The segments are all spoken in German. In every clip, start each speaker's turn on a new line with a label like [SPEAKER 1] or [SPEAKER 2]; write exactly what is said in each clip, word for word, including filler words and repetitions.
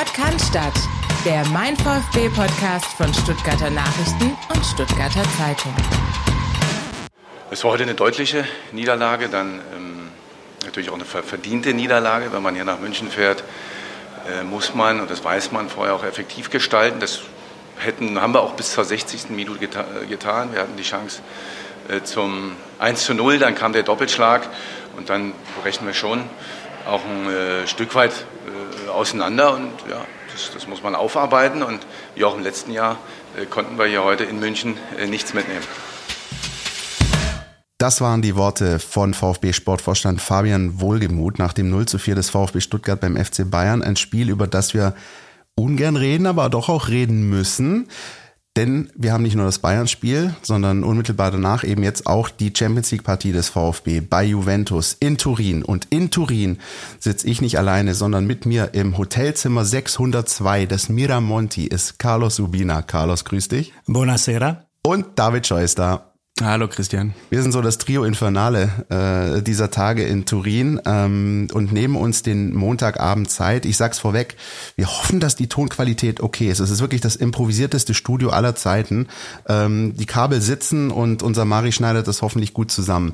[SPEAKER 1] Sport kann Stadt, der Mein VfB-Podcast von Stuttgarter Nachrichten und Stuttgarter Zeitung.
[SPEAKER 2] Es war heute eine deutliche Niederlage, dann ähm, natürlich auch eine verdiente Niederlage. Wenn man hier nach München fährt, äh, muss man, und das weiß man, vorher auch effektiv gestalten. Das hätten, haben wir auch bis zur sechzigsten Minute geta- getan. Wir hatten die Chance äh, zum eins zu null, dann kam der Doppelschlag und dann brechen wir schon auch ein äh, Stück weit äh, auseinander. Und ja, das, das muss man aufarbeiten. Und wie auch im letzten Jahr äh, konnten wir hier heute in München äh, nichts mitnehmen.
[SPEAKER 3] Das waren die Worte von VfB-Sportvorstand Fabian Wohlgemuth nach dem null zu vier des VfB Stuttgart beim F C Bayern. Ein Spiel, über das wir ungern reden, aber doch auch reden müssen. Denn wir haben nicht nur das Bayern-Spiel, sondern unmittelbar danach eben jetzt auch die Champions-League-Partie des VfB bei Juventus in Turin. Und in Turin sitze ich nicht alleine, sondern mit mir im Hotelzimmer sechshundertzwei des Miramonti ist Carlos Urbina. Carlos, grüß dich.
[SPEAKER 4] Buonasera.
[SPEAKER 3] Und David Scheu ist da.
[SPEAKER 5] Hallo Christian.
[SPEAKER 3] Wir sind so das Trio Infernale äh, dieser Tage in Turin ähm, und nehmen uns den Montagabend Zeit. Ich sag's vorweg, wir hoffen, dass die Tonqualität okay ist. Es ist wirklich das improvisierteste Studio aller Zeiten. Ähm, die Kabel sitzen und unser Mari schneidet das hoffentlich gut zusammen.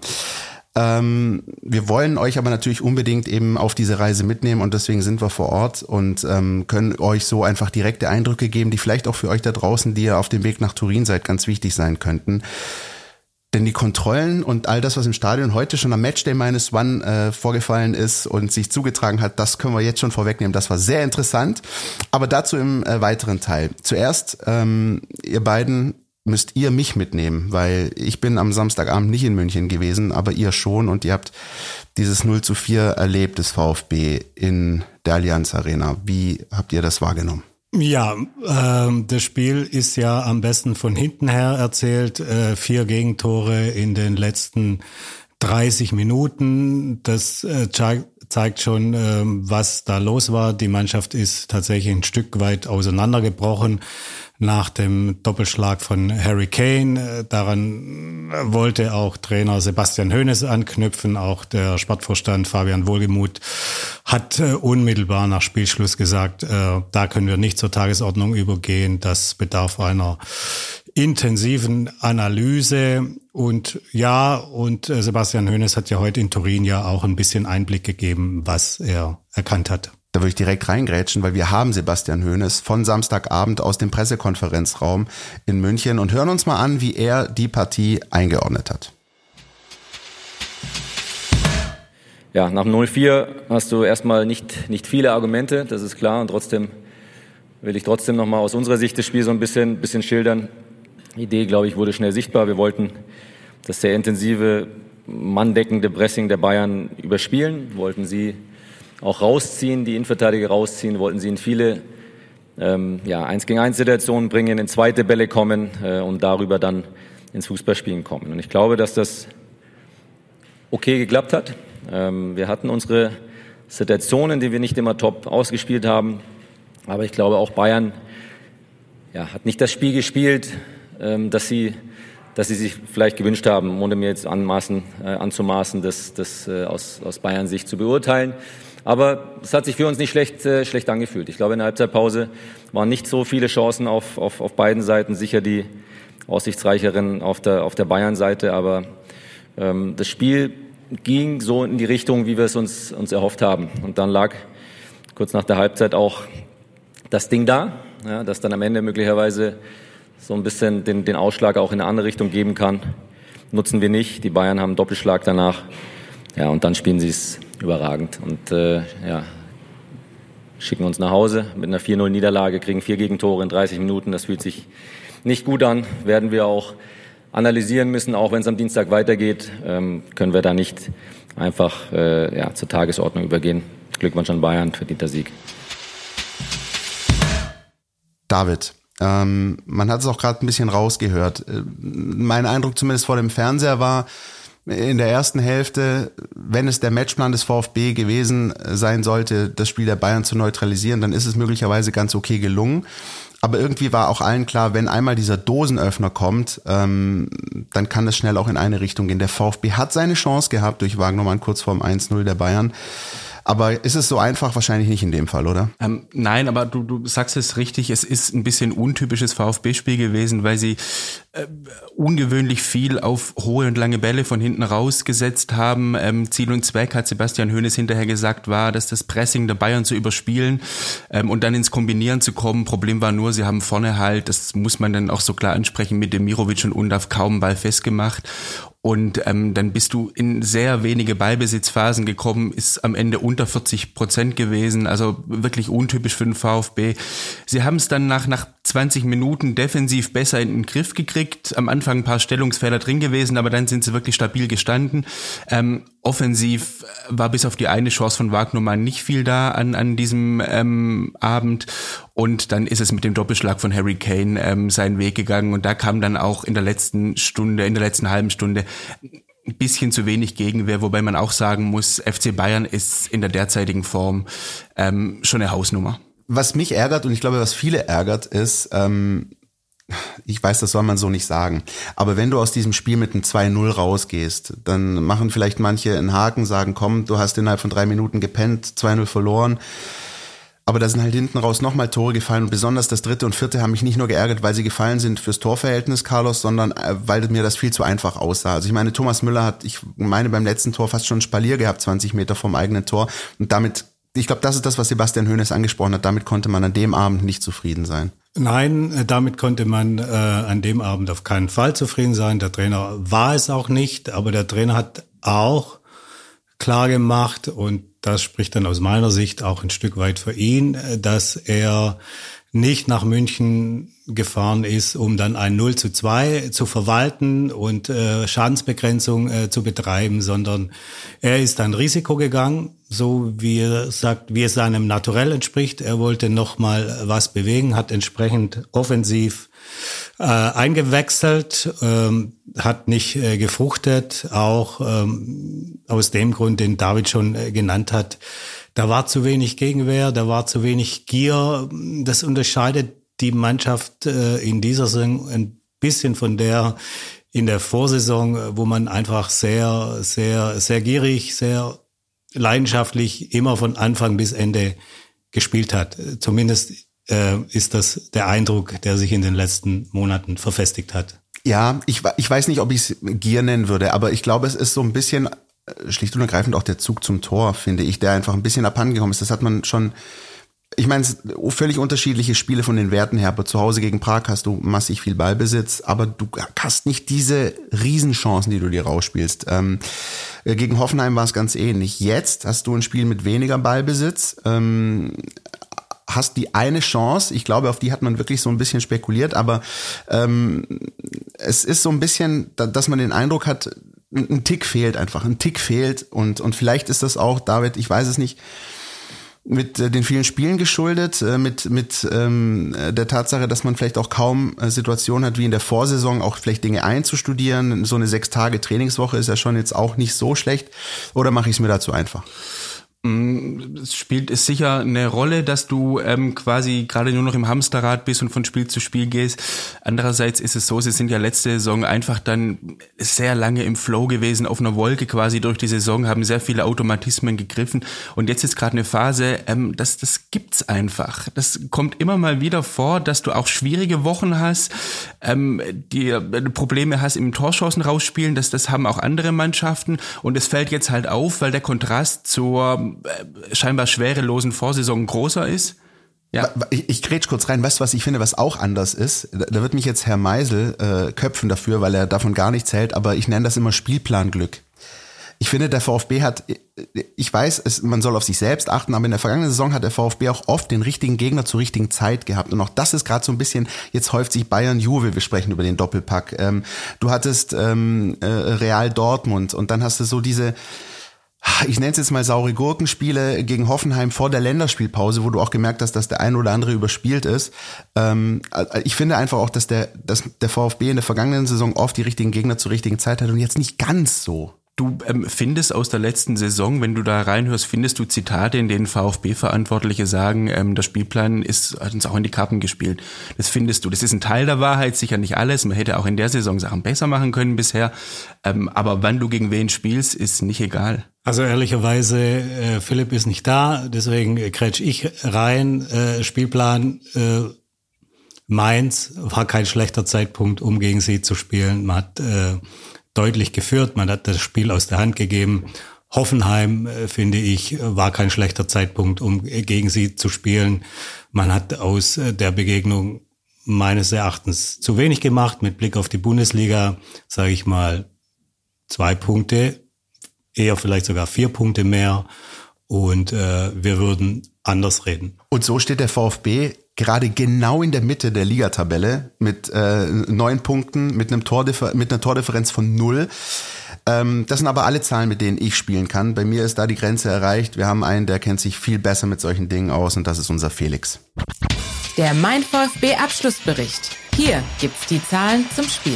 [SPEAKER 3] Ähm, wir wollen euch aber natürlich unbedingt eben auf diese Reise mitnehmen und deswegen sind wir vor Ort und ähm, können euch so einfach direkte Eindrücke geben, die vielleicht auch für euch da draußen, die ihr auf dem Weg nach Turin seid, ganz wichtig sein könnten. Denn die Kontrollen und all das, was im Stadion heute schon am Matchday Minus One äh, vorgefallen ist und sich zugetragen hat, das können wir jetzt schon vorwegnehmen. Das war sehr interessant, aber dazu im äh, weiteren Teil. Zuerst, ähm, ihr beiden müsst ihr mich mitnehmen, weil ich bin am Samstagabend nicht in München gewesen, aber ihr schon und ihr habt dieses null zu vier erlebt des VfB in der Allianz Arena. Wie habt ihr das wahrgenommen?
[SPEAKER 4] Ja, äh, das Spiel ist ja am besten von hinten her erzählt. Äh, vier Gegentore in den letzten dreißig Minuten. Das äh, zeigt schon, äh, was da los war. Die Mannschaft ist tatsächlich ein Stück weit auseinandergebrochen nach dem Doppelschlag von Harry Kane. Daran wollte auch Trainer Sebastian Hoeneß anknüpfen. Auch der Sportvorstand Fabian Wohlgemuth hat äh, unmittelbar nach Spielschluss gesagt, äh, da können wir nicht zur Tagesordnung übergehen. Das bedarf einer intensiven Analyse. Und ja, und äh, Sebastian Hoeneß hat ja heute in Turin ja auch ein bisschen Einblick gegeben, was er erkannt hat.
[SPEAKER 3] Da würde ich direkt reingrätschen, weil wir haben Sebastian Hoeneß von Samstagabend aus dem Pressekonferenzraum in München und hören uns mal an, wie er die Partie eingeordnet hat.
[SPEAKER 6] Ja, nach dem null vier hast du erstmal nicht, nicht viele Argumente, das ist klar. Und trotzdem will ich trotzdem nochmal aus unserer Sicht das Spiel so ein bisschen, bisschen schildern. Die Idee, glaube ich, wurde schnell sichtbar. Wir wollten das sehr intensive, manndeckende Pressing der Bayern überspielen, wollten sie auch rausziehen, die Innenverteidiger rausziehen, wollten sie in viele ähm, ja, eins gegen eins Situationen bringen, in zweite Bälle kommen äh, und darüber dann ins Fußballspielen kommen. Und ich glaube, dass das okay geklappt hat. Ähm, wir hatten unsere Situationen, die wir nicht immer top ausgespielt haben, aber ich glaube auch Bayern ja, hat nicht das Spiel gespielt, ähm, dass sie dass sie sich vielleicht gewünscht haben, ohne mir jetzt anmaßen, äh, anzumaßen, das, das äh, aus, aus Bayern Sicht zu beurteilen. Aber es hat sich für uns nicht schlecht, äh, schlecht angefühlt. Ich glaube, in der Halbzeitpause waren nicht so viele Chancen auf, auf, auf beiden Seiten, sicher die aussichtsreicheren auf der, auf der Bayern-Seite. Aber ähm, das Spiel ging so in die Richtung, wie wir es uns, uns erhofft haben. Und dann lag kurz nach der Halbzeit auch das Ding da, ja, das dann am Ende möglicherweise so ein bisschen den, den Ausschlag auch in eine andere Richtung geben kann. Nutzen wir nicht. Die Bayern haben einen Doppelschlag danach. Ja, und dann spielen sie es überragend. Und äh, ja, schicken uns nach Hause mit einer vier null Niederlage, kriegen vier Gegentore in dreißig Minuten. Das fühlt sich nicht gut an. Werden wir auch analysieren müssen, auch wenn es am Dienstag weitergeht, ähm, können wir da nicht einfach äh, ja, zur Tagesordnung übergehen. Glückwunsch an Bayern, verdienter Sieg.
[SPEAKER 3] David, Ähm, man hat es auch gerade ein bisschen rausgehört. Mein Eindruck zumindest vor dem Fernseher war, in der ersten Hälfte, wenn es der Matchplan des VfB gewesen sein sollte, das Spiel der Bayern zu neutralisieren, dann ist es möglicherweise ganz okay gelungen. Aber irgendwie war auch allen klar, wenn einmal dieser Dosenöffner kommt, ähm, dann kann es schnell auch in eine Richtung gehen. Der VfB hat seine Chance gehabt durch Wagnermann kurz vorm eins null der Bayern. Aber ist es so einfach? Wahrscheinlich nicht in dem Fall, oder?
[SPEAKER 5] Ähm, nein, aber du, du sagst es richtig, es ist ein bisschen untypisches VfB-Spiel gewesen, weil sie äh, ungewöhnlich viel auf hohe und lange Bälle von hinten rausgesetzt haben. Ähm, Ziel und Zweck, hat Sebastian Hoeneß hinterher gesagt, war, dass das Pressing der Bayern zu überspielen ähm, und dann ins Kombinieren zu kommen. Problem war nur, sie haben vorne halt, das muss man dann auch so klar ansprechen, mit Demirovic und Undav kaum Ball festgemacht. Und ähm, dann bist du in sehr wenige Ballbesitzphasen gekommen, ist am Ende unter vierzig Prozent gewesen, also wirklich untypisch für den VfB. Sie haben es dann nach nach zwanzig Minuten defensiv besser in den Griff gekriegt, am Anfang ein paar Stellungsfehler drin gewesen, aber dann sind sie wirklich stabil gestanden. Ähm, offensiv war bis auf die eine Chance von Wagnermann nicht viel da an an diesem ähm, Abend. Und dann ist es mit dem Doppelschlag von Harry Kane ähm, seinen Weg gegangen. Und da kam dann auch in der letzten Stunde, in der letzten halben Stunde ein bisschen zu wenig Gegenwehr. Wobei man auch sagen muss, F C Bayern ist in der derzeitigen Form ähm, schon eine Hausnummer.
[SPEAKER 3] Was mich ärgert und ich glaube, was viele ärgert, ist, ähm, ich weiß, das soll man so nicht sagen, aber wenn du aus diesem Spiel mit einem zwei null rausgehst, dann machen vielleicht manche einen Haken, sagen, komm, du hast innerhalb von drei Minuten gepennt, zwei null verloren. Aber da sind halt hinten raus nochmal Tore gefallen und besonders das dritte und vierte haben mich nicht nur geärgert, weil sie gefallen sind fürs Torverhältnis, Carlos, sondern weil mir das viel zu einfach aussah. Also ich meine, Thomas Müller hat, ich meine, beim letzten Tor fast schon ein Spalier gehabt, zwanzig Meter vom eigenen Tor und damit, ich glaube, das ist das, was Sebastian Hoeneß angesprochen hat, damit konnte man an dem Abend nicht zufrieden sein.
[SPEAKER 4] Nein, damit konnte man äh, an dem Abend auf keinen Fall zufrieden sein. Der Trainer war es auch nicht, aber der Trainer hat auch klar gemacht und das spricht dann aus meiner Sicht auch ein Stück weit für ihn, dass er nicht nach München gefahren ist, um dann ein null zu zwei zu verwalten und äh, Schadensbegrenzung äh, zu betreiben, sondern er ist ein Risiko gegangen, so wie er sagt, wie es seinem Naturell entspricht. Er wollte noch mal was bewegen, hat entsprechend offensiv äh, eingewechselt, ähm, hat nicht äh, gefruchtet, auch ähm, aus dem Grund, den David schon äh, genannt hat. Da war zu wenig Gegenwehr, da war zu wenig Gier. Das unterscheidet die Mannschaft äh, in dieser Saison ein bisschen von der in der Vorsaison, wo man einfach sehr, sehr, sehr gierig, sehr leidenschaftlich immer von Anfang bis Ende gespielt hat. Zumindest äh, ist das der Eindruck, der sich in den letzten Monaten verfestigt hat.
[SPEAKER 3] Ja, ich, ich weiß nicht, ob ich es Gier nennen würde, aber ich glaube, es ist so ein bisschen schlicht und ergreifend auch der Zug zum Tor, finde ich, der einfach ein bisschen abhandengekommen ist. Das hat man schon, ich meine, es sind völlig unterschiedliche Spiele von den Werten her, aber zu Hause gegen Prag hast du massig viel Ballbesitz, aber du hast nicht diese Riesenchancen, die du dir rausspielst. Ähm, gegen Hoffenheim war es ganz ähnlich. Jetzt hast du ein Spiel mit weniger Ballbesitz, ähm, hast die eine Chance, ich glaube, auf die hat man wirklich so ein bisschen spekuliert, aber ähm, es ist so ein bisschen, dass man den Eindruck hat, ein Tick fehlt einfach, ein Tick fehlt und und vielleicht ist das auch, David, ich weiß es nicht, mit äh, den vielen Spielen geschuldet, äh, mit mit ähm, der Tatsache, dass man vielleicht auch kaum äh, Situationen hat, wie in der Vorsaison, auch vielleicht Dinge einzustudieren. So eine sechs Tage Trainingswoche ist ja schon jetzt auch nicht so schlecht. Oder mache ich es mir dazu einfach?
[SPEAKER 5] Es spielt es sicher eine Rolle, dass du ähm, quasi gerade nur noch im Hamsterrad bist und von Spiel zu Spiel gehst. Andererseits ist es so, sie sind ja letzte Saison einfach dann sehr lange im Flow gewesen, auf einer Wolke quasi durch die Saison, haben sehr viele Automatismen gegriffen und jetzt ist gerade eine Phase, ähm, das, das gibt's einfach. Das kommt immer mal wieder vor, dass du auch schwierige Wochen hast, ähm, die Probleme hast im Torchancen rausspielen, das, das haben auch andere Mannschaften und es fällt jetzt halt auf, weil der Kontrast zur scheinbar schwerelosen Vorsaison größer ist. Ja.
[SPEAKER 3] Ich, ich grätsch kurz rein, weißt du, was ich finde, was auch anders ist? Da, da wird mich jetzt Herr Meisel äh, köpfen dafür, weil er davon gar nichts hält, aber ich nenne das immer Spielplanglück. Ich finde, der VfB hat, ich weiß, es, man soll auf sich selbst achten, aber in der vergangenen Saison hat der VfB auch oft den richtigen Gegner zur richtigen Zeit gehabt. Und auch das ist gerade so ein bisschen, jetzt häuft sich Bayern-Juve, wir sprechen über den Doppelpack. Ähm, du hattest ähm, äh, Real Dortmund und dann hast du so diese, ich nenne es jetzt mal saure Gurkenspiele gegen Hoffenheim vor der Länderspielpause, wo du auch gemerkt hast, dass der ein oder andere überspielt ist. Ähm, ich finde einfach auch, dass der, dass der VfB in der vergangenen Saison oft die richtigen Gegner zur richtigen Zeit hat und jetzt nicht ganz so.
[SPEAKER 5] Du ähm, findest aus der letzten Saison, wenn du da reinhörst, findest du Zitate, in denen VfB-Verantwortliche sagen, ähm, der Spielplan ist, hat uns auch in die Karten gespielt. Das findest du. Das ist ein Teil der Wahrheit, sicher nicht alles. Man hätte auch in der Saison Sachen besser machen können bisher. Ähm, aber wann du gegen wen spielst, ist nicht egal.
[SPEAKER 4] Also ehrlicherweise, äh, Philipp ist nicht da, deswegen äh, kretsch ich rein. Äh, Spielplan äh, Mainz war kein schlechter Zeitpunkt, um gegen sie zu spielen. Man hat äh, deutlich geführt, man hat das Spiel aus der Hand gegeben. Hoffenheim, äh, finde ich, war kein schlechter Zeitpunkt, um äh, gegen sie zu spielen. Man hat aus äh, der Begegnung meines Erachtens zu wenig gemacht. Mit Blick auf die Bundesliga, sage ich mal, zwei Punkte, eher vielleicht sogar vier Punkte mehr. Und äh, wir würden anders reden.
[SPEAKER 3] Und so steht der VfB gerade genau in der Mitte der Ligatabelle mit äh, neun Punkten, mit einem Tordiffer- mit einer Tordifferenz von null. Ähm, das sind aber alle Zahlen, mit denen ich spielen kann. Bei mir ist da die Grenze erreicht. Wir haben einen, der kennt sich viel besser mit solchen Dingen aus, und das ist unser Felix.
[SPEAKER 1] Der Mein VfB Abschlussbericht. Hier gibt's die Zahlen zum Spiel.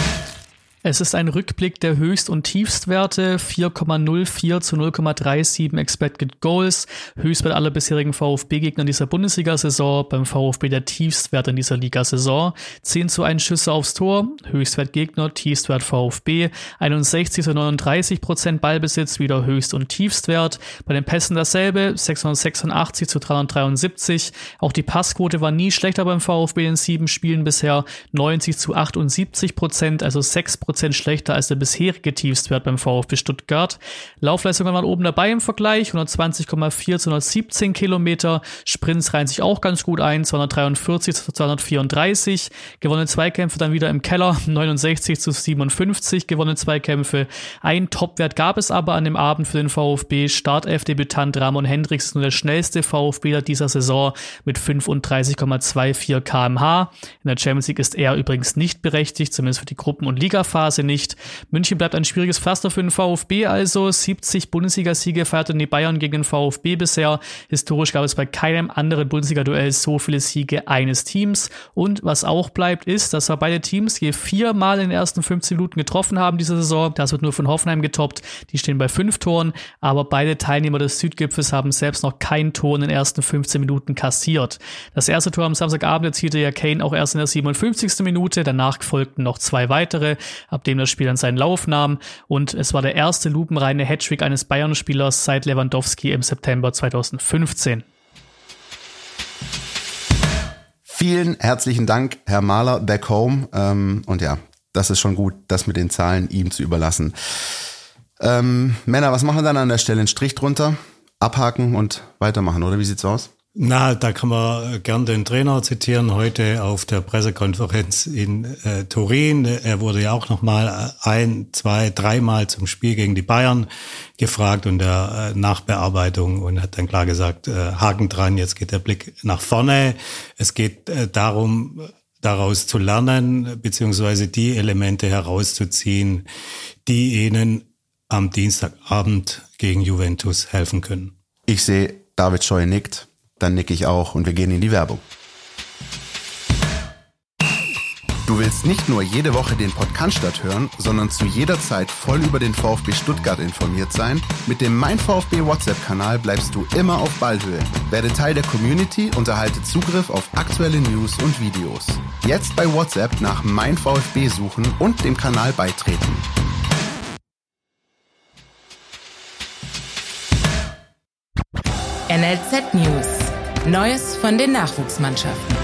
[SPEAKER 7] Es ist ein Rückblick der Höchst- und Tiefstwerte, vier Komma null vier zu null Komma siebenunddreißig Expected Goals, Höchstwert aller bisherigen VfB-Gegner in dieser Bundesliga-Saison, beim VfB der Tiefstwert in dieser Ligasaison, zehn zu eins Schüsse aufs Tor, Höchstwert Gegner, Tiefstwert VfB, einundsechzig zu neununddreißig Prozent Ballbesitz, wieder Höchst- und Tiefstwert, bei den Pässen dasselbe, sechshundertsechsundachtzig zu dreihundertdreiundsiebzig, auch die Passquote war nie schlechter beim VfB in sieben Spielen bisher, neunzig zu achtundsiebzig Prozent, also sechs Prozent schlechter als der bisherige Tiefstwert beim VfB Stuttgart. Laufleistungen waren oben dabei im Vergleich, hundertzwanzig Komma vier zu hundertsiebzehn Kilometer. Sprints reihen sich auch ganz gut ein, zweihundertdreiundvierzig zu zweihundertvierunddreißig. Gewonnene Zweikämpfe dann wieder im Keller, neunundsechzig zu siebenundfünfzig gewonnene Zweikämpfe. Ein Topwert gab es aber an dem Abend für den VfB. Startelf-Debütant Ramon Hendricks ist nur der schnellste VfBler dieser Saison mit fünfunddreißig Komma vierundzwanzig Kilometer pro Stunde. In der Champions League ist er übrigens nicht berechtigt, zumindest für die Gruppen- und Ligaphase nicht. München bleibt ein schwieriges Pflaster für den VfB, also siebzig Bundesligasiege feierten die Bayern gegen den VfB bisher. Historisch gab es bei keinem anderen Bundesliga-Duell so viele Siege eines Teams. Und was auch bleibt, ist, dass wir beide Teams je viermal in den ersten fünfzehn Minuten getroffen haben diese Saison. Das wird nur von Hoffenheim getoppt. Die stehen bei fünf Toren, aber beide Teilnehmer des Südgipfels haben selbst noch kein Tor in den ersten fünfzehn Minuten kassiert. Das erste Tor am Samstagabend erzielte ja Kane auch erst in der siebenundfünfzigsten Minute. Danach folgten noch zwei weitere, ab dem das Spiel dann seinen Lauf nahm, und es war der erste lupenreine Hattrick eines Bayern-Spielers seit Lewandowski im September zweitausendfünfzehn.
[SPEAKER 3] Vielen herzlichen Dank, Herr Mahler, back home. Ähm, und ja, das ist schon gut, das mit den Zahlen ihm zu überlassen. Ähm, Männer, was machen wir dann an der Stelle? Einen Strich drunter, abhaken und weitermachen, oder wie sieht's aus?
[SPEAKER 4] Na, da kann man gern den Trainer zitieren, heute auf der Pressekonferenz in äh, Turin. Er wurde ja auch nochmal ein, zwei, dreimal zum Spiel gegen die Bayern gefragt und der äh, Nachbearbeitung, und hat dann klar gesagt, äh, Haken dran, jetzt geht der Blick nach vorne. Es geht äh, darum, daraus zu lernen, beziehungsweise die Elemente herauszuziehen, die ihnen am Dienstagabend gegen Juventus helfen können.
[SPEAKER 3] Ich sehe, David Scheu nickt. Dann nicke ich auch, und wir gehen in die Werbung. Du willst nicht nur jede Woche den Podcast hören, sondern zu jeder Zeit voll über den VfB Stuttgart informiert sein? Mit dem Mein VfB WhatsApp-Kanal bleibst du immer auf Ballhöhe. Werde Teil der Community und erhalte Zugriff auf aktuelle News und Videos. Jetzt bei WhatsApp nach Mein VfB suchen und dem Kanal beitreten.
[SPEAKER 1] N L Z News. Neues von den Nachwuchsmannschaften.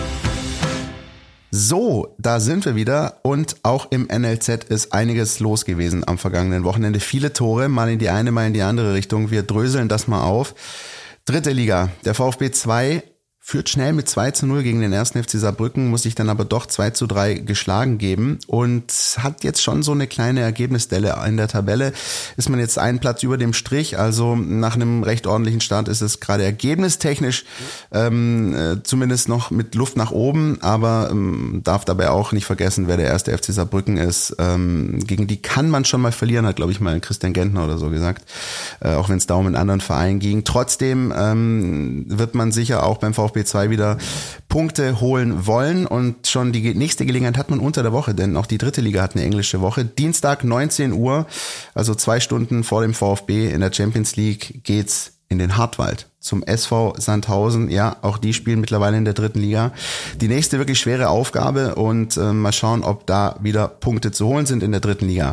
[SPEAKER 3] So, da sind wir wieder, und auch im N L Z ist einiges los gewesen am vergangenen Wochenende. Viele Tore, mal in die eine, mal in die andere Richtung. Wir dröseln das mal auf. Dritte Liga, der VfB zwei führt schnell mit zwei zu null gegen den ersten F C Saarbrücken, muss sich dann aber doch zwei zu drei geschlagen geben und hat jetzt schon so eine kleine Ergebnisdelle in der Tabelle. Ist man jetzt einen Platz über dem Strich, also nach einem recht ordentlichen Start ist es gerade ergebnistechnisch ähm, äh, zumindest noch mit Luft nach oben, aber ähm, darf dabei auch nicht vergessen, wer der erste F C Saarbrücken ist. Ähm, gegen die kann man schon mal verlieren, hat glaube ich mal Christian Gentner oder so gesagt, äh, auch wenn es da um einen anderen Verein ging. Trotzdem ähm, wird man sicher auch beim VfB VfB zwei wieder Punkte holen wollen. Und schon die nächste Gelegenheit hat man unter der Woche, denn auch die dritte Liga hat eine englische Woche. Dienstag neunzehn Uhr, also zwei Stunden vor dem VfB in der Champions League, geht's in den Hartwald zum S V Sandhausen. Ja, auch die spielen mittlerweile in der dritten Liga. Die nächste wirklich schwere Aufgabe und äh, mal schauen, ob da wieder Punkte zu holen sind in der dritten Liga.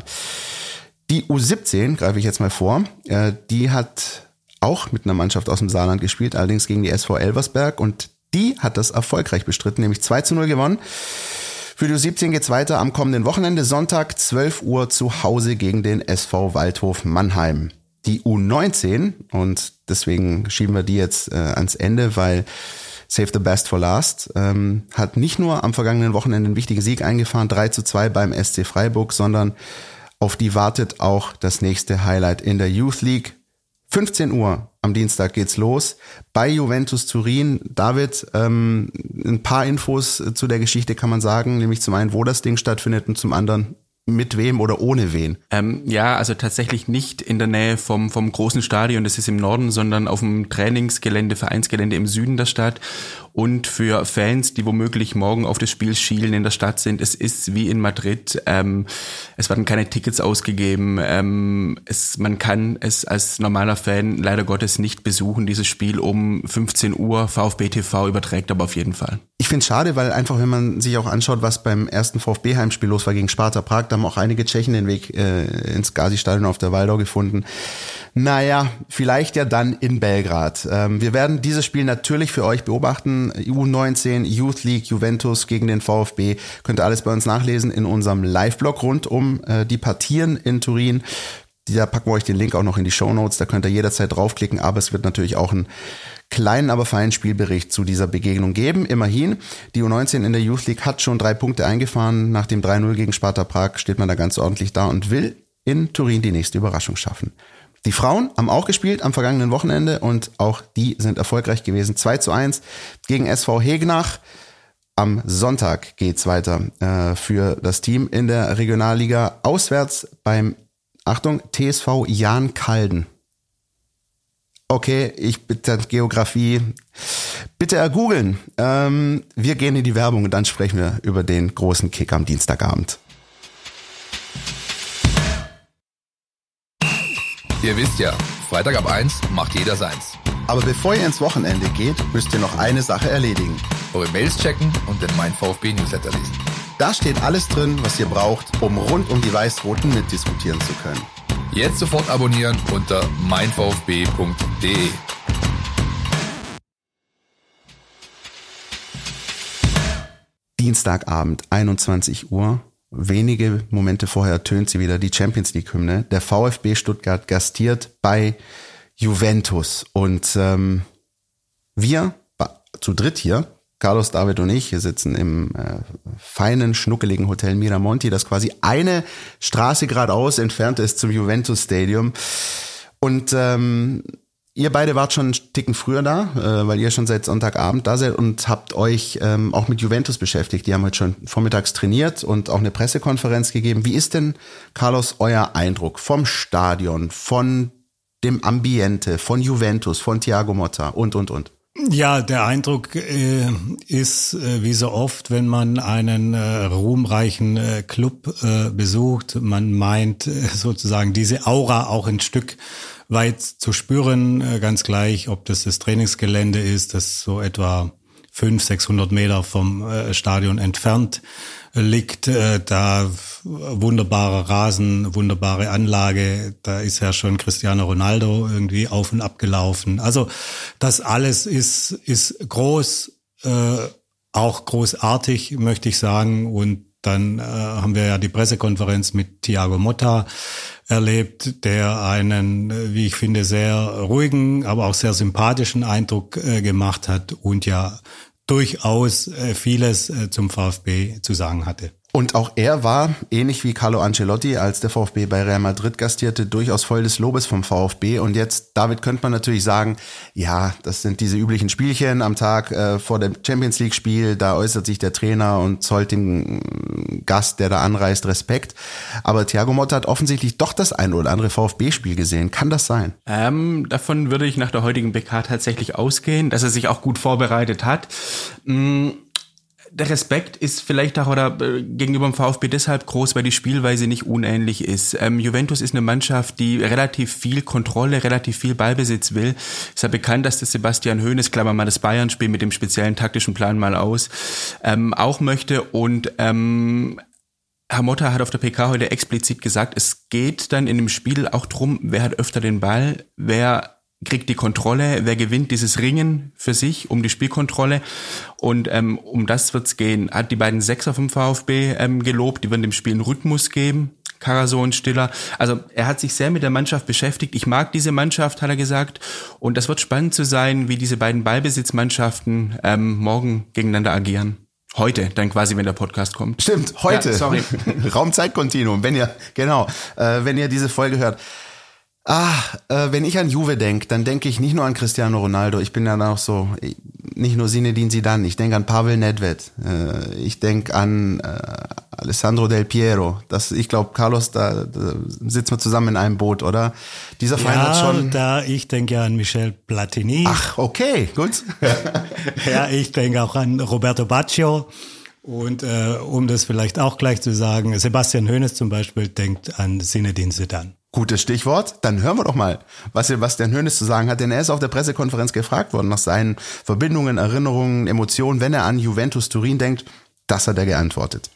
[SPEAKER 3] Die U siebzehn, greife ich jetzt mal vor, äh, die hat auch mit einer Mannschaft aus dem Saarland gespielt, allerdings gegen die S V Elversberg, und die hat das erfolgreich bestritten, nämlich zwei zu null gewonnen. Für die U siebzehn geht's weiter am kommenden Wochenende, Sonntag zwölf Uhr zu Hause gegen den S V Waldhof Mannheim. Die U neunzehn, und deswegen schieben wir die jetzt äh, ans Ende, weil Save the Best for Last, ähm, hat nicht nur am vergangenen Wochenende einen wichtigen Sieg eingefahren, drei zu zwei beim S C Freiburg, sondern auf die wartet auch das nächste Highlight in der Youth League. fünfzehn Uhr am Dienstag geht's los bei Juventus Turin. David, ähm, ein paar Infos zu der Geschichte kann man sagen, nämlich zum einen, wo das Ding stattfindet und zum anderen, mit wem oder ohne wen?
[SPEAKER 5] Ähm, ja, also tatsächlich nicht in der Nähe vom vom großen Stadion, das ist im Norden, sondern auf dem Trainingsgelände, Vereinsgelände im Süden der Stadt. Und für Fans, die womöglich morgen auf das Spiel schielen in der Stadt sind, es ist wie in Madrid. Ähm, es werden keine Tickets ausgegeben. Ähm, es, man kann es als normaler Fan leider Gottes nicht besuchen, dieses Spiel um fünfzehn Uhr. VfB T V überträgt aber auf jeden Fall.
[SPEAKER 3] Ich finde es schade, weil einfach, wenn man sich auch anschaut, was beim ersten VfB-Heimspiel los war gegen Sparta Prag, da haben auch einige Tschechen den Weg äh, ins Gazi-Stadion auf der Waldau gefunden. Naja, vielleicht ja dann in Belgrad. Ähm, wir werden dieses Spiel natürlich für euch beobachten. U neunzehn, Youth League, Juventus gegen den VfB. Könnt ihr alles bei uns nachlesen in unserem Live-Blog rund um äh, die Partien in Turin. Da packen wir euch den Link auch noch in die Shownotes. Da könnt ihr jederzeit draufklicken. Aber es wird natürlich auch einen kleinen, aber feinen Spielbericht zu dieser Begegnung geben. Immerhin, die U neunzehn in der Youth League hat schon drei Punkte eingefahren. Nach dem drei null gegen Sparta Prag steht man da ganz ordentlich da und will in Turin die nächste Überraschung schaffen. Die Frauen haben auch gespielt am vergangenen Wochenende und auch die sind erfolgreich gewesen. zwei zu eins gegen S V Hegnach. Am Sonntag geht's weiter äh, für das Team in der Regionalliga auswärts beim, Achtung, T S V Jan Kalden. Okay, ich bitte Geografie, bitte ergoogeln. Ähm, wir gehen in die Werbung und dann sprechen wir über den großen Kick am Dienstagabend.
[SPEAKER 8] Ihr wisst ja, Freitag ab eins macht jeder seins.
[SPEAKER 3] Aber bevor ihr ins Wochenende geht, müsst ihr noch eine Sache erledigen.
[SPEAKER 8] Eure Mails checken und den Mein VfB Newsletter lesen.
[SPEAKER 3] Da steht alles drin, was ihr braucht, um rund um die Weiß-Roten mitdiskutieren zu können.
[SPEAKER 8] Jetzt sofort abonnieren unter mein v f b punkt d e.
[SPEAKER 3] Dienstagabend, einundzwanzig Uhr. Wenige Momente vorher tönt sie wieder, die Champions League-Hymne. Der VfB Stuttgart gastiert bei Juventus. Und ähm, wir zu dritt hier, Carlos, David und ich, wir sitzen im äh, feinen, schnuckeligen Hotel Miramonti, das quasi eine Straße geradeaus entfernt ist zum Juventus Stadium. Und ähm, ihr beide wart schon einen Ticken früher da, äh, weil ihr schon seit Sonntagabend da seid und habt euch ähm, auch mit Juventus beschäftigt. Die haben heute schon vormittags trainiert und auch eine Pressekonferenz gegeben. Wie ist denn, Carlos, euer Eindruck vom Stadion, von dem Ambiente, von Juventus, von Thiago Motta und, und, und?
[SPEAKER 4] Ja, der Eindruck äh, ist, äh, wie so oft, wenn man einen äh, ruhmreichen äh, Club äh, besucht, man meint äh, sozusagen diese Aura auch ein Stück weit zu spüren, äh, ganz gleich, ob das das Trainingsgelände ist, das so etwa fünfhundert, sechshundert Meter vom äh, Stadion entfernt äh, liegt, äh, da wunderbarer Rasen, wunderbare Anlage, da ist ja schon Cristiano Ronaldo irgendwie auf und ab gelaufen. Also das alles ist ist groß, äh, auch großartig, möchte ich sagen. Und dann äh, haben wir ja die Pressekonferenz mit Thiago Motta erlebt, der einen, wie ich finde, sehr ruhigen, aber auch sehr sympathischen Eindruck äh, gemacht hat und ja durchaus äh, vieles äh, zum VfB zu sagen hatte.
[SPEAKER 3] Und auch er war, ähnlich wie Carlo Ancelotti, als der VfB bei Real Madrid gastierte, durchaus voll des Lobes vom VfB. Und jetzt, David, könnte man natürlich sagen, ja, das sind diese üblichen Spielchen am Tag äh, vor dem Champions-League-Spiel. Da äußert sich der Trainer und zollt dem Gast, der da anreist, Respekt. Aber Thiago Motta hat offensichtlich doch das ein oder andere VfB-Spiel gesehen. Kann das sein?
[SPEAKER 5] Ähm, davon würde ich nach der heutigen B K tatsächlich ausgehen, dass er sich auch gut vorbereitet hat. Mm. Der Respekt ist vielleicht auch oder äh, gegenüber dem VfB deshalb groß, weil die Spielweise nicht unähnlich ist. Ähm, Juventus ist eine Mannschaft, die relativ viel Kontrolle, relativ viel Ballbesitz will. Ist ja bekannt, dass der Sebastian Hoeneß, klammern wir mal das Bayern-Spiel mit dem speziellen taktischen Plan mal aus, ähm, auch möchte. Und ähm, Herr Motta hat auf der P K heute explizit gesagt, es geht dann in dem Spiel auch drum, wer hat öfter den Ball, wer kriegt die Kontrolle, wer gewinnt dieses Ringen für sich um die Spielkontrolle, und ähm, um das wird's gehen. Hat die beiden Sechser vom VfB ähm, gelobt, die werden dem Spiel einen Rhythmus geben, Karasor und Stiller. Also er hat sich sehr mit der Mannschaft beschäftigt. Ich mag diese Mannschaft, hat er gesagt, und das wird spannend zu sein, wie diese beiden Ballbesitzmannschaften ähm, morgen gegeneinander agieren. Heute, dann quasi, wenn der Podcast kommt.
[SPEAKER 3] Stimmt, heute.
[SPEAKER 5] Ja, sorry.
[SPEAKER 3] Raumzeitkontinuum, wenn ihr, genau, äh, wenn ihr diese Folge hört. Ah, äh, wenn ich an Juve denke, dann denke ich nicht nur an Cristiano Ronaldo. Ich bin ja auch so, nicht nur Zinedine Zidane, ich denke an Pavel Nedved, äh, ich denke an äh, Alessandro Del Piero. Das, ich glaube, Carlos, da, da sitzen wir zusammen in einem Boot, oder? Dieser Verein
[SPEAKER 4] ja,
[SPEAKER 3] hat schon.
[SPEAKER 4] Da, ich denke ja an Michel Platini.
[SPEAKER 3] Ach, okay, gut.
[SPEAKER 4] Ja, ich denke auch an Roberto Baggio. Und äh, um das vielleicht auch gleich zu sagen, Sebastian Hoeneß zum Beispiel denkt an Zinedine Zidane.
[SPEAKER 3] Gutes Stichwort. Dann hören wir doch mal, was Sebastian Hoeneß zu sagen hat. Denn er ist auf der Pressekonferenz gefragt worden nach seinen Verbindungen, Erinnerungen, Emotionen, wenn er an Juventus Turin denkt. Das hat er geantwortet.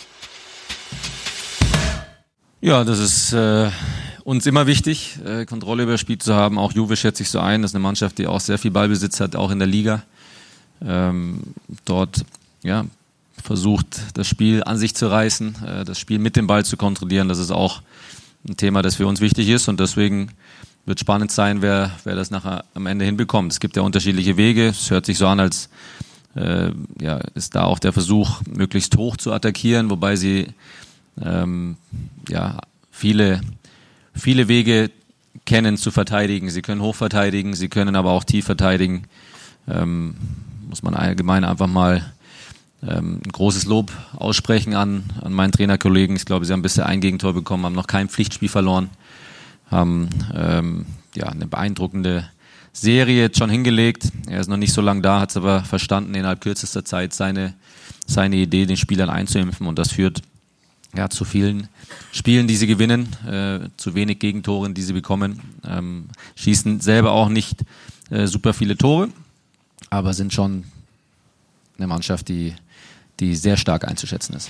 [SPEAKER 6] Ja, das ist äh, uns immer wichtig, äh, Kontrolle über das Spiel zu haben. Auch Juve schätze ich so ein. Das ist eine Mannschaft, die auch sehr viel Ballbesitz hat, auch in der Liga. Ähm, dort, ja, versucht, das Spiel an sich zu reißen, äh, das Spiel mit dem Ball zu kontrollieren. Das ist auch ein Thema, das für uns wichtig ist, und deswegen wird spannend sein, wer, wer das nachher am Ende hinbekommt. Es gibt ja unterschiedliche Wege. Es hört sich so an, als äh, ja, ist da auch der Versuch, möglichst hoch zu attackieren, wobei sie ähm, ja, viele, viele Wege kennen zu verteidigen. Sie können hoch verteidigen, sie können aber auch tief verteidigen. Ähm, muss man allgemein einfach mal Ähm, ein großes Lob aussprechen an, an meinen Trainerkollegen. Ich glaube, sie haben bisher ein Gegentor bekommen, haben noch kein Pflichtspiel verloren, haben ähm, ja, eine beeindruckende Serie jetzt schon hingelegt. Er ist noch nicht so lange da, hat es aber verstanden, innerhalb kürzester Zeit seine, seine Idee, den Spielern einzuimpfen, und das führt ja, zu vielen Spielen, die sie gewinnen, äh, zu wenig Gegentoren, die sie bekommen, ähm, schießen selber auch nicht äh, super viele Tore, aber sind schon eine Mannschaft, die die sehr stark einzuschätzen ist.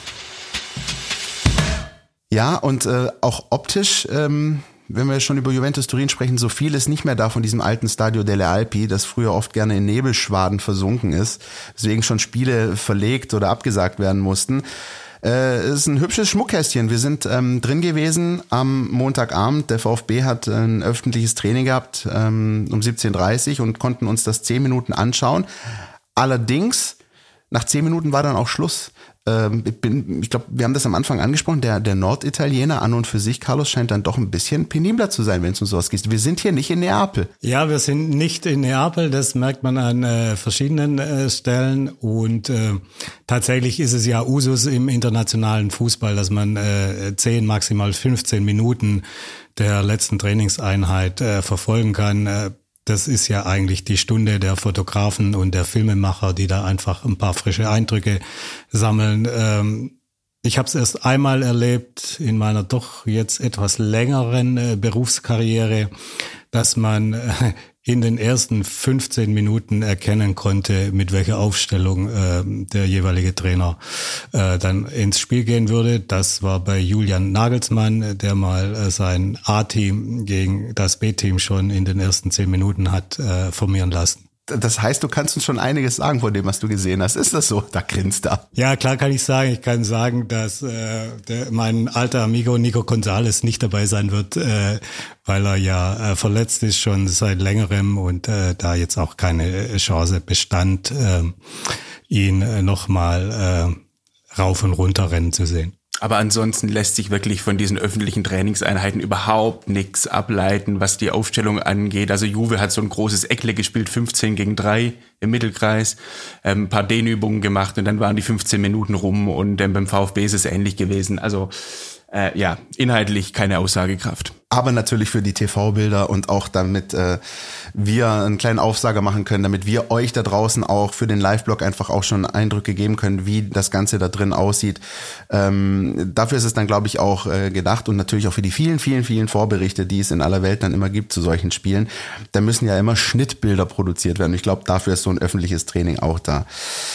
[SPEAKER 3] Ja, und äh, auch optisch, ähm, wenn wir schon über Juventus Turin sprechen, so viel ist nicht mehr da von diesem alten Stadio delle Alpi, das früher oft gerne in Nebelschwaden versunken ist, deswegen schon Spiele verlegt oder abgesagt werden mussten. Äh, es ist ein hübsches Schmuckkästchen. Wir sind ähm, drin gewesen am Montagabend. Der VfB hat ein öffentliches Training gehabt ähm, um siebzehn Uhr dreißig und konnten uns das zehn Minuten anschauen. Allerdings, nach zehn Minuten war dann auch Schluss. Ähm, ich bin, ich glaube, wir haben das am Anfang angesprochen, der, der Norditaliener an und für sich, Carlos, scheint dann doch ein bisschen penibler zu sein, wenn es um sowas geht. Wir sind hier nicht in Neapel.
[SPEAKER 4] Ja, wir sind nicht in Neapel, das merkt man an äh, verschiedenen äh, Stellen, und äh, tatsächlich ist es ja Usus im internationalen Fußball, dass man äh, zehn, maximal fünfzehn Minuten der letzten Trainingseinheit äh, verfolgen kann. Äh, Das ist ja eigentlich die Stunde der Fotografen und der Filmemacher, die da einfach ein paar frische Eindrücke sammeln. Ich habe es erst einmal erlebt in meiner doch jetzt etwas längeren Berufskarriere, dass man in den ersten fünfzehn Minuten erkennen konnte, mit welcher Aufstellung äh, der jeweilige Trainer äh, dann ins Spiel gehen würde. Das war bei Julian Nagelsmann, der mal äh, sein A-Team gegen das B-Team schon in den ersten zehn Minuten hat äh, formieren lassen.
[SPEAKER 3] Das heißt, du kannst uns schon einiges sagen von dem, was du gesehen hast. Ist das so? Da grinst er.
[SPEAKER 4] Ja, klar kann ich sagen. Ich kann sagen, dass äh, der, mein alter Amigo Nico González nicht dabei sein wird, äh, weil er ja äh, verletzt ist schon seit längerem und äh, da jetzt auch keine Chance bestand, äh, ihn äh, nochmal äh, rauf und runter rennen zu sehen.
[SPEAKER 5] Aber ansonsten lässt sich wirklich von diesen öffentlichen Trainingseinheiten überhaupt nichts ableiten, was die Aufstellung angeht. Also Juve hat so ein großes Eckle gespielt, fünfzehn gegen drei im Mittelkreis, ähm, ein paar Dehnübungen gemacht und dann waren die fünfzehn Minuten rum und ähm, beim VfB ist es ähnlich gewesen. Also äh, ja, inhaltlich keine Aussagekraft.
[SPEAKER 3] Aber natürlich für die T V-Bilder und auch damit äh, wir einen kleinen Aufsager machen können, damit wir euch da draußen auch für den Live-Blog einfach auch schon Eindrücke geben können, wie das Ganze da drin aussieht. Ähm, dafür ist es dann, glaube ich, auch äh, gedacht und natürlich auch für die vielen, vielen, vielen Vorberichte, die es in aller Welt dann immer gibt zu solchen Spielen. Da müssen ja immer Schnittbilder produziert werden. Ich glaube, dafür ist so ein öffentliches Training auch da.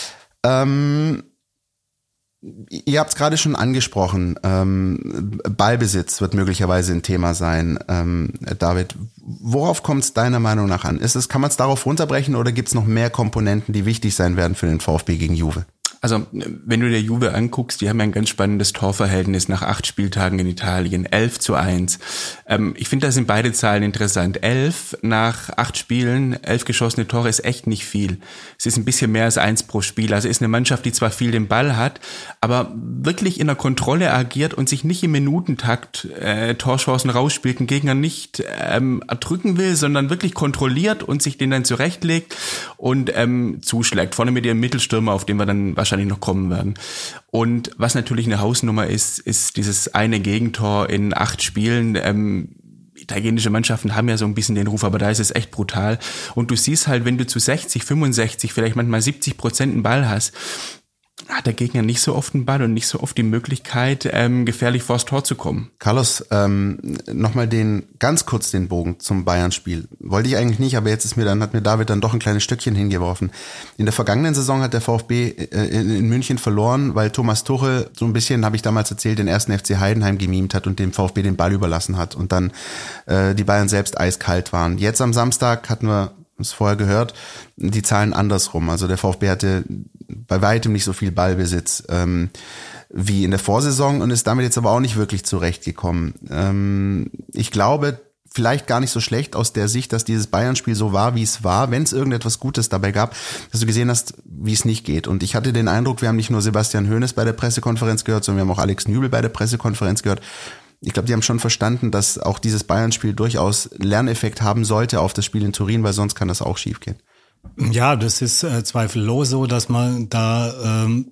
[SPEAKER 3] Ähm, Ihr habt es gerade schon angesprochen, ähm, Ballbesitz wird möglicherweise ein Thema sein. Ähm, David, worauf kommt es deiner Meinung nach an? Ist es, kann man es darauf runterbrechen oder gibt es noch mehr Komponenten, die wichtig sein werden für den VfB gegen Juve?
[SPEAKER 5] Also wenn du dir Juve anguckst, die haben ja ein ganz spannendes Torverhältnis nach acht Spieltagen in Italien, elf zu eins. Ähm, ich finde, da sind beide Zahlen interessant. elf nach acht Spielen, elf geschossene Tore ist echt nicht viel. Es ist ein bisschen mehr als eins pro Spiel. Also ist eine Mannschaft, die zwar viel den Ball hat, aber wirklich in der Kontrolle agiert und sich nicht im Minutentakt äh, Torchancen rausspielt, einen Gegner nicht ähm, erdrücken will, sondern wirklich kontrolliert und sich den dann zurechtlegt und ähm, zuschlägt. Vorne mit ihrem Mittelstürmer, auf den wir dann wahrscheinlich noch kommen werden. Und was natürlich eine Hausnummer ist, ist dieses eine Gegentor in acht Spielen. Ähm, italienische Mannschaften haben ja so ein bisschen den Ruf, aber da ist es echt brutal. Und du siehst halt, wenn du zu sechzig, fünfundsechzig, vielleicht manchmal siebzig Prozent einen Ball hast, hat der Gegner nicht so oft einen Ball und nicht so oft die Möglichkeit, ähm, gefährlich vors Tor zu kommen.
[SPEAKER 3] Carlos, ähm, nochmal den, ganz kurz den Bogen zum Bayern-Spiel. Wollte ich eigentlich nicht, aber jetzt ist mir dann, hat mir David dann doch ein kleines Stückchen hingeworfen. In der vergangenen Saison hat der VfB äh, in, in München verloren, weil Thomas Tuchel so ein bisschen, habe ich damals erzählt, den ersten F C Heidenheim gemimt hat und dem VfB den Ball überlassen hat und dann äh, die Bayern selbst eiskalt waren. Jetzt am Samstag hatten wir es vorher gehört, die Zahlen andersrum. Also der VfB hatte bei weitem nicht so viel Ballbesitz ähm, wie in der Vorsaison und ist damit jetzt aber auch nicht wirklich zurechtgekommen. Ähm, ich glaube, vielleicht gar nicht so schlecht aus der Sicht, dass dieses Bayern-Spiel so war, wie es war, wenn es irgendetwas Gutes dabei gab, dass du gesehen hast, wie es nicht geht. Und ich hatte den Eindruck, wir haben nicht nur Sebastian Hoeneß bei der Pressekonferenz gehört, sondern wir haben auch Alex Nübel bei der Pressekonferenz gehört. Ich glaube, die haben schon verstanden, dass auch dieses Bayern-Spiel durchaus Lerneffekt haben sollte auf das Spiel in Turin, weil sonst kann das auch schiefgehen.
[SPEAKER 4] Ja, das ist äh, zweifellos so, dass man da ähm,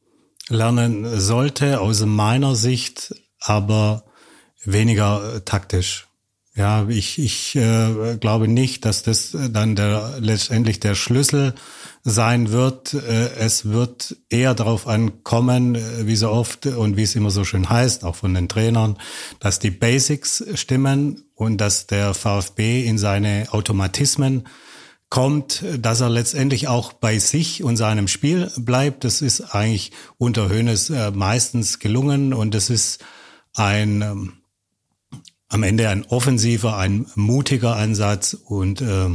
[SPEAKER 4] lernen sollte, aus meiner Sicht, aber weniger äh, taktisch. Ja, ich, ich äh, glaube nicht, dass das dann der letztendlich der Schlüssel sein wird. Äh, es wird eher darauf ankommen, äh, wie so oft und wie es immer so schön heißt, auch von den Trainern, dass die Basics stimmen und dass der VfB in seine Automatismen kommt, dass er letztendlich auch bei sich und seinem Spiel bleibt. Das ist eigentlich unter Hoeneß äh, meistens gelungen und das ist ein ähm, am Ende ein offensiver, ein mutiger Ansatz und äh,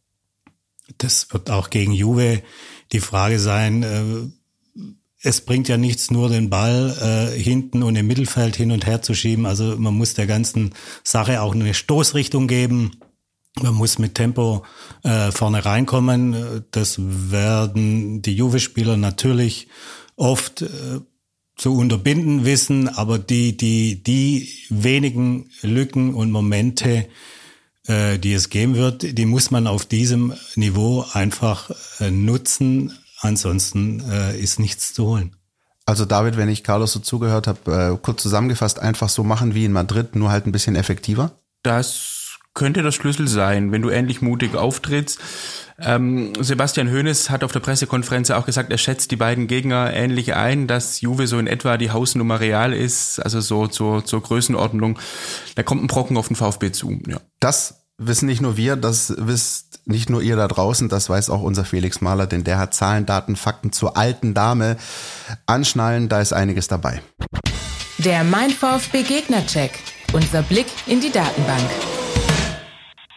[SPEAKER 4] das wird auch gegen Juve die Frage sein, äh, es bringt ja nichts, nur den Ball äh, hinten und im Mittelfeld hin und her zu schieben, also man muss der ganzen Sache auch eine Stoßrichtung geben, man muss mit Tempo äh, vorne reinkommen, das werden die Juve-Spieler natürlich oft äh, zu unterbinden wissen, aber die die die wenigen Lücken und Momente, äh, die es geben wird, die muss man auf diesem Niveau einfach äh, nutzen. Ansonsten äh, ist nichts zu holen.
[SPEAKER 3] Also David, wenn ich Carlos so zugehört habe, äh, kurz zusammengefasst, einfach so machen wie in Madrid, nur halt ein bisschen effektiver?
[SPEAKER 5] Das könnte der Schlüssel sein, wenn du ähnlich mutig auftrittst. Ähm, Sebastian Hoeneß hat auf der Pressekonferenz auch gesagt, er schätzt die beiden Gegner ähnlich ein, dass Juve so in etwa die Hausnummer Real ist, also so zur, zur Größenordnung. Da kommt ein Brocken auf den VfB zu. Ja.
[SPEAKER 3] Das wissen nicht nur wir, das wisst nicht nur ihr da draußen, das weiß auch unser Felix Mahler, denn der hat Zahlen, Daten, Fakten zur alten Dame. Anschnallen, da ist einiges dabei.
[SPEAKER 1] Der Mein VfB Gegnercheck. Unser Blick in die Datenbank.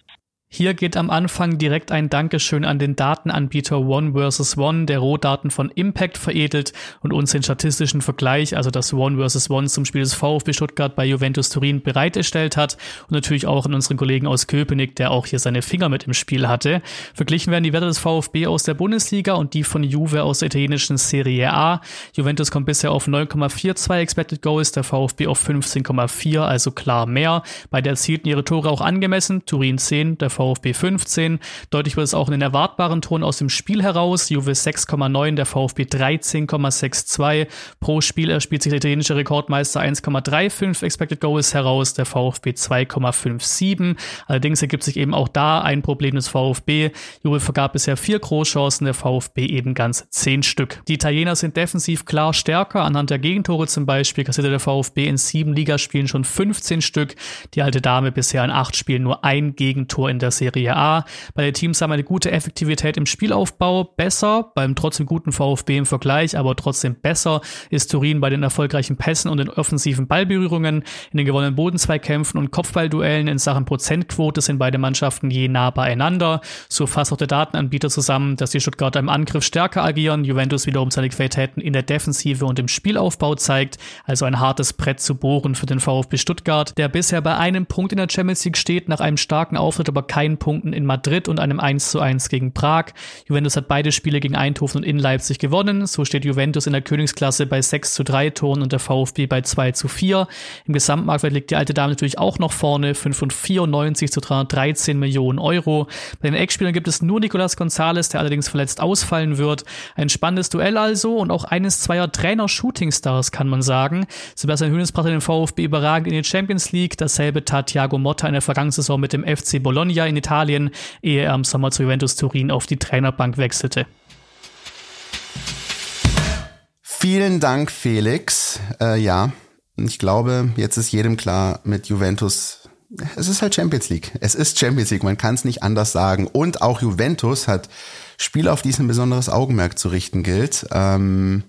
[SPEAKER 7] Hier geht am Anfang direkt ein Dankeschön an den Datenanbieter One versus One, der Rohdaten von Impact veredelt und uns den statistischen Vergleich, also das One versus One zum Spiel des VfB Stuttgart bei Juventus Turin bereitgestellt hat und natürlich auch an unseren Kollegen aus Köpenick, der auch hier seine Finger mit im Spiel hatte. Verglichen werden die Werte des VfB aus der Bundesliga und die von Juve aus der italienischen Serie A. Juventus kommt bisher auf neun Komma zweiundvierzig Expected Goals, der VfB auf fünfzehn Komma vier, also klar mehr. Beide erzielten ihre Tore auch angemessen, Turin zehn, der VfB fünfzehn. Deutlich wird es auch in den erwartbaren Toren aus dem Spiel heraus. Juve sechs Komma neun, der VfB dreizehn Komma zweiundsechzig. Pro Spiel erspielt sich der italienische Rekordmeister eins Komma fünfunddreißig Expected Goals heraus, der VfB zwei Komma siebenundfünfzig. Allerdings ergibt sich eben auch da ein Problem des VfB. Juve vergab bisher vier Großchancen, der VfB eben ganz zehn Stück. Die Italiener sind defensiv klar stärker. Anhand der Gegentore zum Beispiel kassierte der VfB in sieben Ligaspielen schon fünfzehn Stück. Die alte Dame bisher in acht Spielen nur ein Gegentor in der Serie A. Bei den Teams haben wir eine gute Effektivität im Spielaufbau. Besser, beim trotzdem guten VfB im Vergleich, aber trotzdem besser ist Turin bei den erfolgreichen Pässen und den offensiven Ballberührungen. In den gewonnenen Bodenzweikämpfen und Kopfballduellen in Sachen Prozentquote sind beide Mannschaften je nah beieinander. So fasst auch der Datenanbieter zusammen, dass die Stuttgarter im Angriff stärker agieren, Juventus wiederum seine Qualitäten in der Defensive und im Spielaufbau zeigt. Also ein hartes Brett zu bohren für den VfB Stuttgart, der bisher bei einem Punkt in der Champions League steht, nach einem starken Auftritt aber keinen Punkten in Madrid und einem eins zu eins gegen Prag. Juventus hat beide Spiele gegen Eindhoven und in Leipzig gewonnen. So steht Juventus in der Königsklasse bei sechs zu drei Toren und der VfB bei zwei zu vier. Im Gesamtmarktwert liegt die alte Dame natürlich auch noch vorne, fünfhundertvierundneunzig zu dreihundertdreizehn Millionen Euro. Bei den Eckspielern gibt es nur Nicolas Gonzalez, der allerdings verletzt ausfallen wird. Ein spannendes Duell also und auch eines zweier Trainer-Shooting-Stars, kann man sagen. Sebastian Hoeneß brachte den VfB überragend in die Champions League. Dasselbe tat Thiago Motta in der vergangenen Saison mit dem F C Bologna in Italien, ehe er im Sommer zu Juventus Turin auf die Trainerbank wechselte.
[SPEAKER 3] Vielen Dank, Felix. Äh, ja, ich glaube, jetzt ist jedem klar mit Juventus, es ist halt Champions League. Es ist Champions League, man kann es nicht anders sagen. Und auch Juventus hat Spiele, auf die es ein besonderes Augenmerk zu richten gilt. Ähm,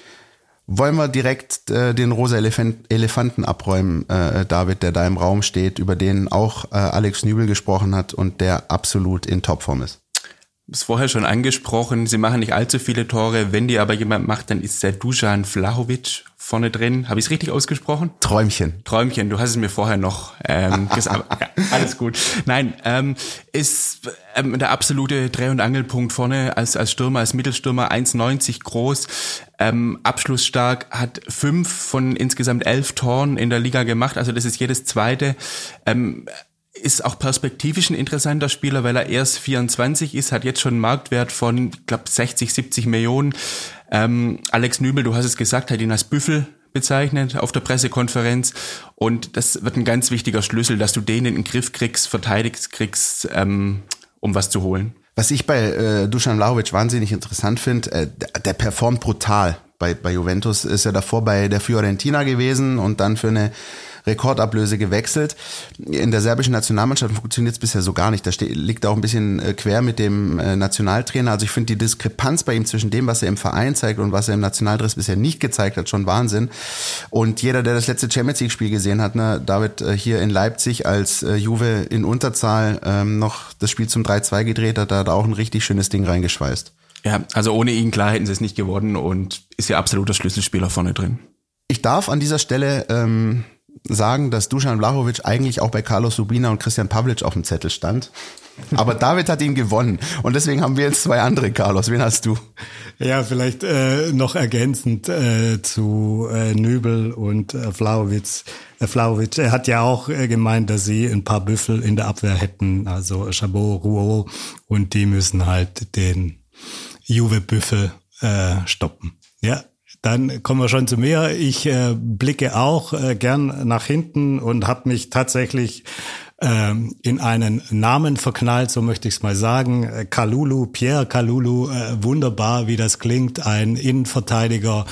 [SPEAKER 3] wollen wir direkt äh, den rosa Elefant- Elefanten abräumen, äh, David, der da im Raum steht, über den auch äh, Alex Nübel gesprochen hat und der absolut in Topform ist.
[SPEAKER 5] Ist vorher schon angesprochen, sie machen nicht allzu viele Tore. Wenn die aber jemand macht, dann ist der Dusan Vlahovic vorne drin. Habe ich es richtig ausgesprochen?
[SPEAKER 3] Träumchen.
[SPEAKER 5] Träumchen, du hast es mir vorher noch ähm, gesagt. Ja, alles gut. Nein, ähm, ist ähm, der absolute Dreh- und Angelpunkt vorne als als Stürmer, als Mittelstürmer, eins neunzig groß, ähm, abschlussstark, hat fünf von insgesamt elf Toren in der Liga gemacht. Also das ist jedes zweite. Ähm, Ist auch perspektivisch ein interessanter Spieler, weil er erst vierundzwanzig ist, hat jetzt schon einen Marktwert von, ich glaube, sechzig, siebzig Millionen. Ähm, Alex Nübel, du hast es gesagt, hat ihn als Büffel bezeichnet auf der Pressekonferenz. Und das wird ein ganz wichtiger Schlüssel, dass du den in den Griff kriegst, verteidigst kriegst, ähm, um was zu holen.
[SPEAKER 3] Was ich bei äh, Dusan Vlahovic wahnsinnig interessant finde, äh, der, der performt brutal. Bei, bei Juventus ist er davor bei der Fiorentina gewesen und dann für eine Rekordablöse gewechselt. In der serbischen Nationalmannschaft funktioniert es bisher so gar nicht. Da steht, liegt auch ein bisschen quer mit dem äh, Nationaltrainer. Also ich finde die Diskrepanz bei ihm zwischen dem, was er im Verein zeigt und was er im Nationaldress bisher nicht gezeigt hat, schon Wahnsinn. Und jeder, der das letzte Champions League Spiel gesehen hat, ne, David äh, hier in Leipzig, als äh, Juve in Unterzahl ähm, noch das Spiel zum drei zwei gedreht hat, da hat er auch ein richtig schönes Ding reingeschweißt.
[SPEAKER 5] Ja, also ohne ihn, klar, hätten sie es nicht gewonnen und ist ja absoluter Schlüsselspieler vorne drin.
[SPEAKER 3] Ich darf an dieser Stelle ähm, sagen, dass Dusan Vlahovic eigentlich auch bei Carlos Subina und Christian Pavlic auf dem Zettel stand. Aber David hat ihn gewonnen. Und deswegen haben wir jetzt zwei andere Carlos. Wen hast du?
[SPEAKER 4] Ja, vielleicht äh, noch ergänzend äh, zu äh, Nübel und äh, Vlahovic. Äh, Vlahovic, er hat ja auch äh, gemeint, dass sie ein paar Büffel in der Abwehr hätten. Also Chabot, Rouault. Und die müssen halt den Juve-Büffel äh, stoppen. Ja. Dann kommen wir schon zu mir. Ich äh, blicke auch äh, gern nach hinten und habe mich tatsächlich äh, in einen Namen verknallt, so möchte ich es mal sagen. Kalulu, Pierre Kalulu, äh, wunderbar, wie das klingt, ein Innenverteidiger.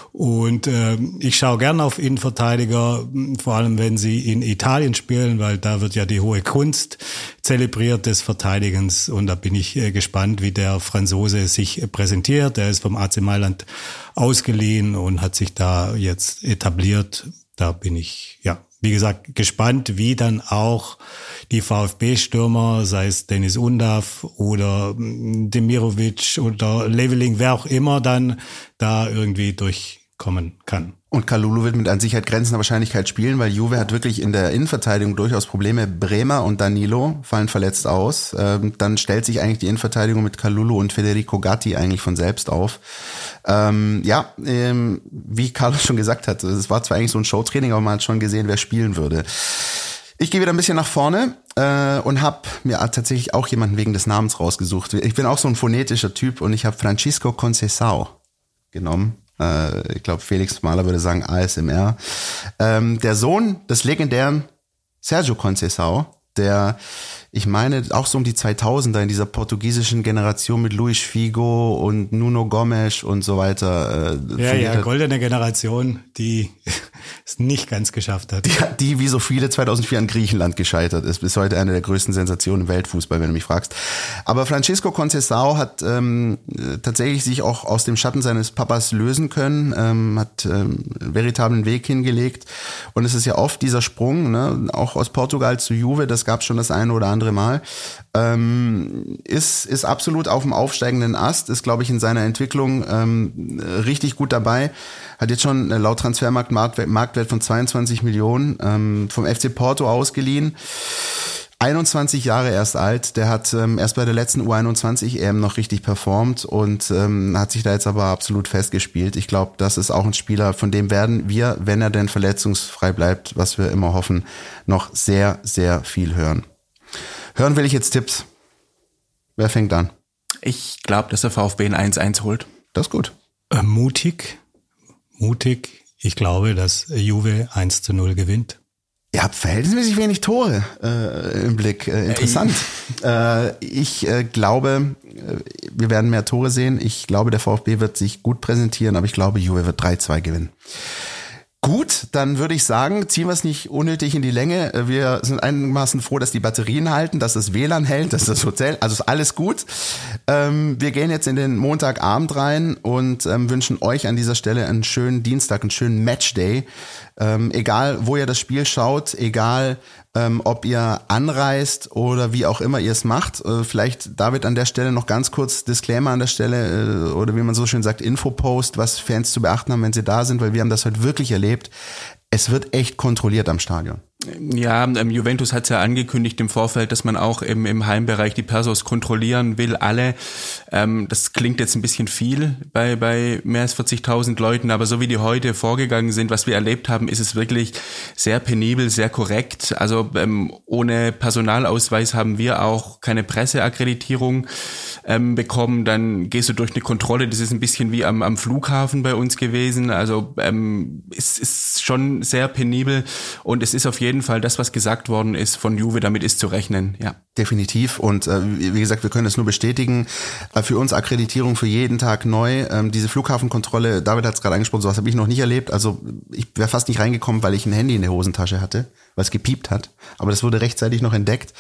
[SPEAKER 4] Und äh, ich schaue gern auf Innenverteidiger, vor allem wenn sie in Italien spielen, weil da wird ja die hohe Kunst zelebriert des Verteidigens. Und da bin ich äh, gespannt, wie der Franzose sich äh, präsentiert. Er ist vom A C Mailand ausgeliehen und hat sich da jetzt etabliert. Da bin ich ja wie gesagt, gespannt, wie dann auch die VfB-Stürmer, sei es Dennis Undav oder Demirovic oder Leveling, wer auch immer dann da irgendwie durchkommen kann.
[SPEAKER 3] Und Kalulu wird mit an Sicherheit grenzender Wahrscheinlichkeit spielen, weil Juve hat wirklich in der Innenverteidigung durchaus Probleme. Bremer und Danilo fallen verletzt aus. Ähm, dann stellt sich eigentlich die Innenverteidigung mit Kalulu und Federico Gatti eigentlich von selbst auf. Ähm, ja, ähm, wie Carlos schon gesagt hat, es war zwar eigentlich so ein Showtraining, aber man hat schon gesehen, wer spielen würde. Ich gehe wieder ein bisschen nach vorne äh, und habe mir tatsächlich auch jemanden wegen des Namens rausgesucht. Ich bin auch so ein phonetischer Typ und ich habe Francisco Conceição genommen. Ich glaube, Felix Mahler würde sagen A S M R. Ähm, der Sohn des legendären Sergio Conceição, der, ich meine, auch so um die zweitausender in dieser portugiesischen Generation mit Luis Figo und Nuno Gomes und so weiter.
[SPEAKER 4] Äh, ja, ja, goldene Generation, die es nicht ganz geschafft hat.
[SPEAKER 3] Die, die wie so viele zweitausendvier an Griechenland gescheitert ist. Bis heute eine der größten Sensationen im Weltfußball, wenn du mich fragst. Aber Francisco Conceição hat ähm, tatsächlich sich auch aus dem Schatten seines Papas lösen können, ähm, hat ähm, einen veritablen Weg hingelegt. Und es ist ja oft dieser Sprung, ne, auch aus Portugal zu Juve, das gab es schon das eine oder andere Mal. Ähm, ist ist absolut auf dem aufsteigenden Ast, ist, glaube ich, in seiner Entwicklung ähm, richtig gut dabei. Hat jetzt schon laut Transfermarkt Marktwert, Marktwert von zweiundzwanzig Millionen ähm, vom F C Porto ausgeliehen. einundzwanzig Jahre erst alt, der hat ähm, erst bei der letzten U einundzwanzig E M noch richtig performt und ähm, hat sich da jetzt aber absolut festgespielt. Ich glaube, das ist auch ein Spieler, von dem werden wir, wenn er denn verletzungsfrei bleibt, was wir immer hoffen, noch sehr, sehr viel hören. Hören will ich jetzt Tipps. Wer fängt an?
[SPEAKER 5] Ich glaube, dass der VfB ein eins eins holt.
[SPEAKER 3] Das ist gut.
[SPEAKER 4] Äh, mutig, mutig. Ich glaube, dass Juve eins zu null gewinnt.
[SPEAKER 3] Ihr habt verhältnismäßig wenig Tore äh, im Blick. Äh, interessant. Äh, ich äh, glaube, wir werden mehr Tore sehen. Ich glaube, der VfB wird sich gut präsentieren, aber ich glaube, Juve wird drei zwei gewinnen. Gut, dann würde ich sagen, ziehen wir es nicht unnötig in die Länge. Wir sind einigermaßen froh, dass die Batterien halten, dass das W L A N hält, dass das Hotel, also ist alles gut. Ähm, wir gehen jetzt in den Montagabend rein und ähm, wünschen euch an dieser Stelle einen schönen Dienstag, einen schönen Matchday. Ähm, egal, wo ihr das Spiel schaut, egal, ähm, ob ihr anreist oder wie auch immer ihr es macht. Äh, vielleicht, David, an der Stelle noch ganz kurz Disclaimer an der Stelle äh, oder wie man so schön sagt, Infopost, was Fans zu beachten haben, wenn sie da sind, weil wir haben das heute wirklich erlebt. Es wird echt kontrolliert am Stadion.
[SPEAKER 5] Ja, ähm, Juventus hat es ja angekündigt im Vorfeld, dass man auch im, im Heimbereich die Persos kontrollieren will, alle. Ähm, das klingt jetzt ein bisschen viel bei, bei mehr als vierzigtausend Leuten, aber so wie die heute vorgegangen sind, was wir erlebt haben, ist es wirklich sehr penibel, sehr korrekt. Also ähm, ohne Personalausweis haben wir auch keine Presseakkreditierung ähm, bekommen. Dann gehst du durch eine Kontrolle, das ist ein bisschen wie am, am Flughafen bei uns gewesen. Also ähm, es ist schon sehr penibel und es ist auf jeden Fall das, was gesagt worden ist von Juve, damit ist zu rechnen, ja.
[SPEAKER 3] Definitiv und äh, wie gesagt, wir können es nur bestätigen. Äh, für uns Akkreditierung für jeden Tag neu. Ähm, diese Flughafenkontrolle, David hat es gerade angesprochen, sowas habe ich noch nicht erlebt. Also ich wäre fast nicht reingekommen, weil ich ein Handy in der Hosentasche hatte, weil es gepiept hat. Aber das wurde rechtzeitig noch entdeckt.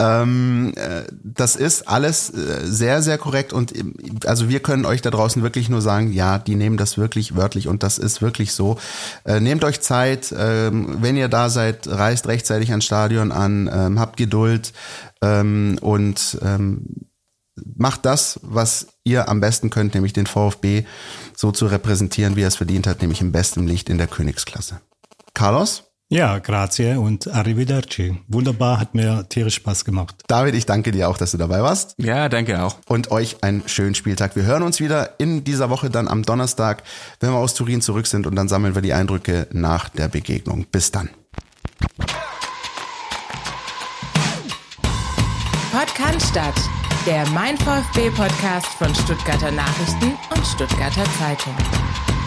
[SPEAKER 3] Ähm, äh, das ist alles äh, sehr, sehr korrekt und äh, also wir können euch da draußen wirklich nur sagen, ja, die nehmen das wirklich wörtlich und das ist wirklich so. Äh, nehmt euch Zeit, äh, wenn ihr da seid, reist rechtzeitig ans Stadion an, ähm, habt Geduld, Ähm, und ähm, macht das, was ihr am besten könnt, nämlich den VfB so zu repräsentieren, wie er es verdient hat, nämlich im besten Licht in der Königsklasse. Carlos?
[SPEAKER 4] Ja, grazie und arrivederci. Wunderbar, hat mir tierisch Spaß gemacht.
[SPEAKER 3] David, ich danke dir auch, dass du dabei warst.
[SPEAKER 5] Ja, danke auch.
[SPEAKER 3] Und euch einen schönen Spieltag. Wir hören uns wieder in dieser Woche dann am Donnerstag, wenn wir aus Turin zurück sind und dann sammeln wir die Eindrücke nach der Begegnung. Bis dann.
[SPEAKER 1] Podcast, der Mein VfB Podcast von Stuttgarter Nachrichten und Stuttgarter Zeitung.